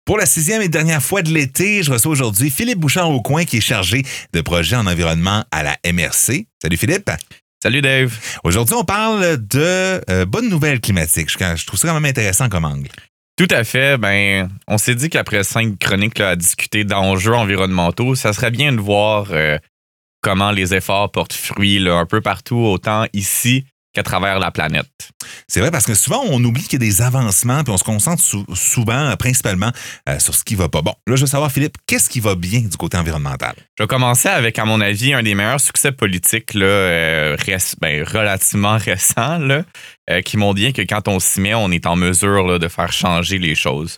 Pour la 6e et dernière fois de l'été, je reçois aujourd'hui Philippe Bouchard-Aucoin qui est chargé de projet en environnement à la MRC. Salut Philippe. Salut Dave. Aujourd'hui, on parle de bonnes nouvelles climatiques. Je trouve ça quand même intéressant comme angle. Tout à fait. On s'est dit qu'après 5 chroniques là, à discuter d'enjeux environnementaux, ça serait bien de voir comment les efforts portent fruit là, un peu partout, autant ici qu'à travers la planète. C'est vrai parce que souvent, on oublie qu'il y a des avancements puis on se concentre souvent, principalement, sur ce qui va pas. Bon, là, je veux savoir, Philippe, qu'est-ce qui va bien du côté environnemental? Je vais commencer avec, à mon avis, un des meilleurs succès politiques là, relativement récents là, qui montrent bien que quand on s'y met, on est en mesure là, de faire changer les choses.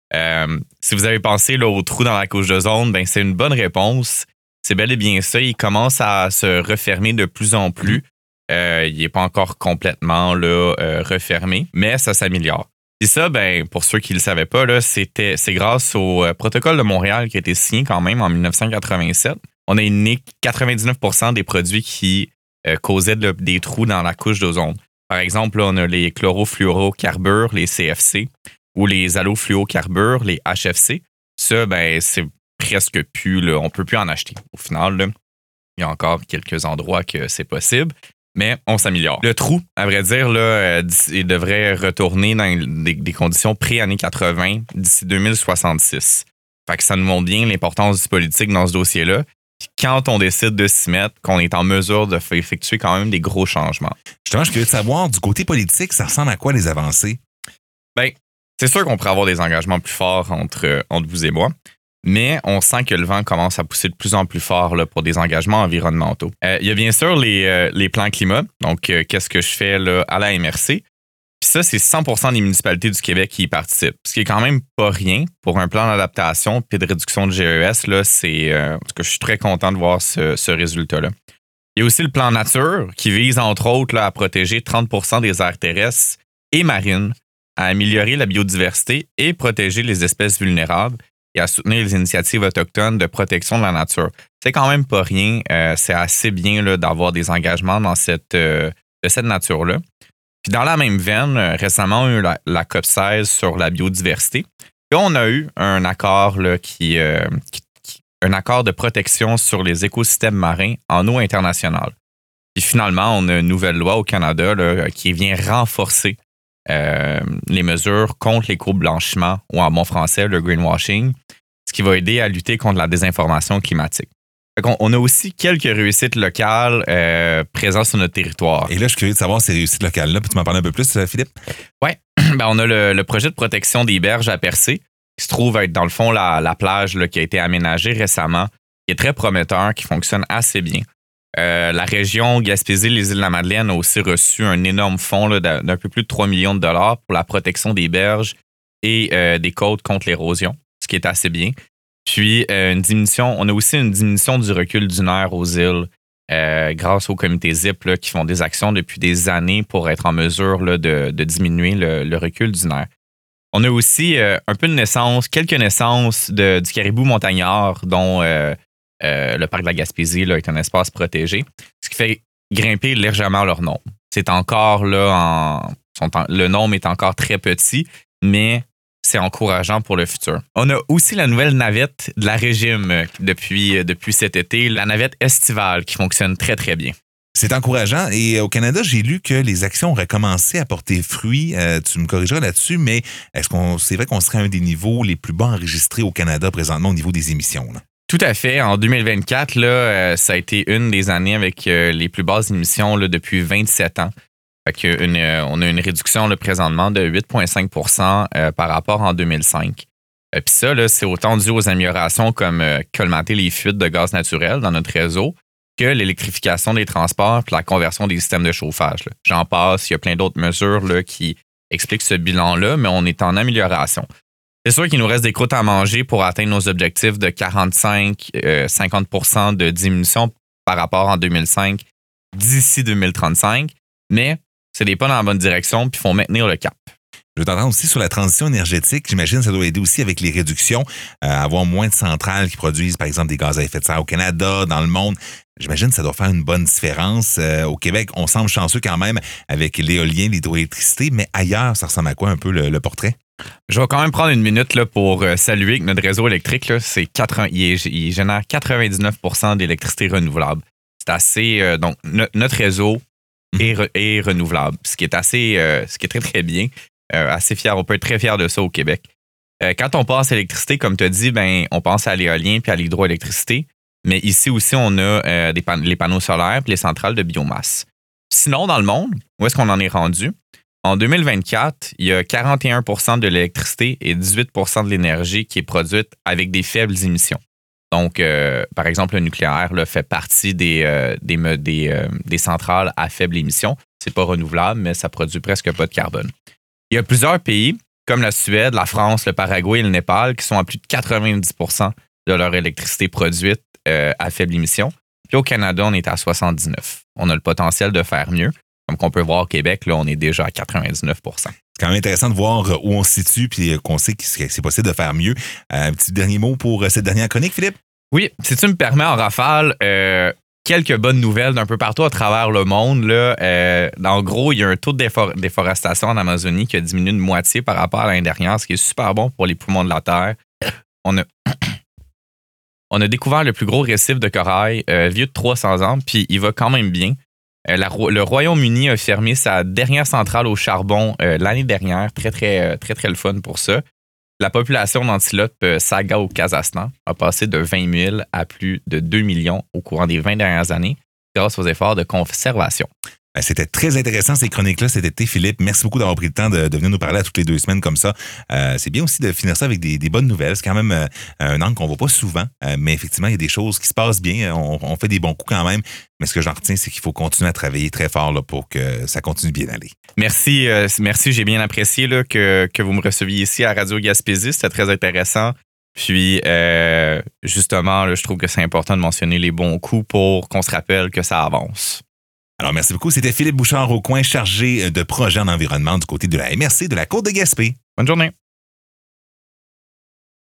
Si vous avez pensé là, au trou dans la couche d'ozone, c'est une bonne réponse. C'est bel et bien ça. Il commence à se refermer de plus en plus. Il n'est pas encore complètement là, refermé, mais ça s'améliore. Et ça, pour ceux qui ne le savaient pas, là, c'est grâce au protocole de Montréal qui a été signé quand même en 1987. On a éliminé 99% des produits qui causaient des trous dans la couche d'ozone. Par exemple, là, on a les chlorofluorocarbures, les CFC, ou les halofluorocarbures, les HFC. Ça, c'est presque plus, là, on ne peut plus en acheter. Au final, là, il y a encore quelques endroits que c'est possible. Mais on s'améliore. Le trou, à vrai dire, là, il devrait retourner dans des conditions pré-années 80 d'ici 2066. Fait que ça nous montre bien l'importance du politique dans ce dossier-là. Puis quand on décide de s'y mettre, qu'on est en mesure de effectuer quand même des gros changements. Justement, je suis curieux de savoir, du côté politique, ça ressemble à quoi les avancées? C'est sûr qu'on pourrait avoir des engagements plus forts entre vous et moi. Mais on sent que le vent commence à pousser de plus en plus fort là, pour des engagements environnementaux. Il y a bien sûr les plans climat. Donc, qu'est-ce que je fais là, à la MRC? Puis ça, c'est 100% des municipalités du Québec qui y participent. Ce qui est quand même pas rien pour un plan d'adaptation puis de réduction de GES. Là, parce que je suis très content de voir ce résultat-là. Il y a aussi le plan nature qui vise, entre autres, là, à protéger 30% des aires terrestres et marines, à améliorer la biodiversité et protéger les espèces vulnérables et à soutenir les initiatives autochtones de protection de la nature. C'est quand même pas rien. C'est assez bien là, d'avoir des engagements de cette nature-là. Puis dans la même veine, récemment, on a eu la COP16 sur la biodiversité. Et on a eu un accord là, un accord de protection sur les écosystèmes marins en eau internationale. Puis finalement, on a une nouvelle loi au Canada là, qui vient renforcer les mesures contre l'éco-blanchiment ou en bon français, le greenwashing, ce qui va aider à lutter contre la désinformation climatique. On a aussi quelques réussites locales présentes sur notre territoire. Et là, je suis curieux de savoir ces réussites locales-là. Peux-tu m'en parler un peu plus, Philippe? Oui. On a le projet de protection des berges à Percé, qui se trouve être dans le fond la plage là, qui a été aménagée récemment, qui est très prometteur, qui fonctionne assez bien. La région Gaspésie-les-Îles-de-la-Madeleine a aussi reçu un énorme fonds là, d'un peu plus de 3 millions de dollars pour la protection des berges et des côtes contre l'érosion, ce qui est assez bien. Puis, on a aussi une diminution du recul dunaire aux îles grâce au comité ZIP là, qui font des actions depuis des années pour être en mesure là, de diminuer le recul dunaire. On a aussi quelques naissances du caribou montagnard, dont le parc de la Gaspésie là, est un espace protégé, ce qui fait grimper légèrement leur nombre. C'est encore là, le nombre est encore très petit, mais c'est encourageant pour le futur. On a aussi la nouvelle navette de la Régime depuis cet été, la navette estivale qui fonctionne très, très bien. C'est encourageant. Et au Canada, j'ai lu que les actions auraient commencé à porter fruit. Tu me corrigeras là-dessus, mais c'est vrai qu'on serait à un des niveaux les plus bas enregistrés au Canada présentement au niveau des émissions, là? Tout à fait. En 2024, là, ça a été une des années avec les plus basses émissions là, depuis 27 ans. Fait que on a une réduction là, présentement de 8,5 % par rapport en 2005. Puis ça, là, c'est autant dû aux améliorations comme colmater les fuites de gaz naturel dans notre réseau que l'électrification des transports et la conversion des systèmes de chauffage. Là. J'en passe, il y a plein d'autres mesures là, qui expliquent ce bilan-là, mais on est en amélioration. C'est sûr qu'il nous reste des croûtes à manger pour atteindre nos objectifs de 45-50% de diminution par rapport en 2005 d'ici 2035, mais c'est des pas dans la bonne direction puis il faut maintenir le cap. Je veux t'entendre aussi sur la transition énergétique. J'imagine que ça doit aider aussi avec les réductions, avoir moins de centrales qui produisent, par exemple, des gaz à effet de serre au Canada, dans le monde. J'imagine que ça doit faire une bonne différence. Au Québec, on semble chanceux quand même avec l'éolien, l'hydroélectricité, mais ailleurs, ça ressemble à quoi un peu le portrait? Je vais quand même prendre une minute là, pour saluer que notre réseau électrique, là, il génère 99% d'électricité renouvelable. C'est assez. Donc, notre réseau est renouvelable, ce qui est très, très bien. Assez fier. On peut être très fier de ça au Québec. Quand on pense à l'électricité, comme tu as dit, ben, on pense à l'éolien puis à l'hydroélectricité. Mais ici aussi, on a les panneaux solaires et les centrales de biomasse. Sinon, dans le monde, où est-ce qu'on en est rendu? En 2024, il y a 41% de l'électricité et 18% de l'énergie qui est produite avec des faibles émissions. Donc, par exemple, le nucléaire là, fait partie des centrales à faible émission. C'est pas renouvelable, mais ça produit presque pas de carbone. Il y a plusieurs pays, comme la Suède, la France, le Paraguay et le Népal, qui sont à plus de 90% de leur électricité produite à faible émission. Puis au Canada, on est à 79%. On a le potentiel de faire mieux. Comme qu'on peut voir au Québec, là, on est déjà à 99%. C'est quand même intéressant de voir où on se situe puis qu'on sait que c'est possible de faire mieux. Un petit dernier mot pour cette dernière chronique, Philippe? Oui, si tu me permets en rafale, quelques bonnes nouvelles d'un peu partout à travers le monde. Là, en gros, il y a un taux de déforestation en Amazonie qui a diminué de moitié par rapport à l'année dernière, ce qui est super bon pour les poumons de la Terre. On a découvert le plus gros récif de corail vieux de 300 ans, puis il va quand même bien. Le Royaume-Uni a fermé sa dernière centrale au charbon l'année dernière. Très, très, très, très le fun pour ça. La population d'antilope saga au Kazakhstan a passé de 20 000 à plus de 2 millions au courant des 20 dernières années grâce aux efforts de conservation. C'était très intéressant ces chroniques-là cet été, Philippe. Merci beaucoup d'avoir pris le temps de venir nous parler à toutes les 2 semaines comme ça. C'est bien aussi de finir ça avec des bonnes nouvelles. C'est quand même un angle qu'on ne voit pas souvent, mais effectivement, il y a des choses qui se passent bien. On fait des bons coups quand même. Mais ce que j'en retiens, c'est qu'il faut continuer à travailler très fort là, pour que ça continue bien aller. Merci, j'ai bien apprécié là, que vous me receviez ici à Radio Gaspésie. C'était très intéressant. Puis, justement, là, je trouve que c'est important de mentionner les bons coups pour qu'on se rappelle que ça avance. Alors, merci beaucoup. C'était Philippe Bouchard au coin, chargé de projet en environnement du côté de la MRC de la Côte de Gaspé. Bonne journée.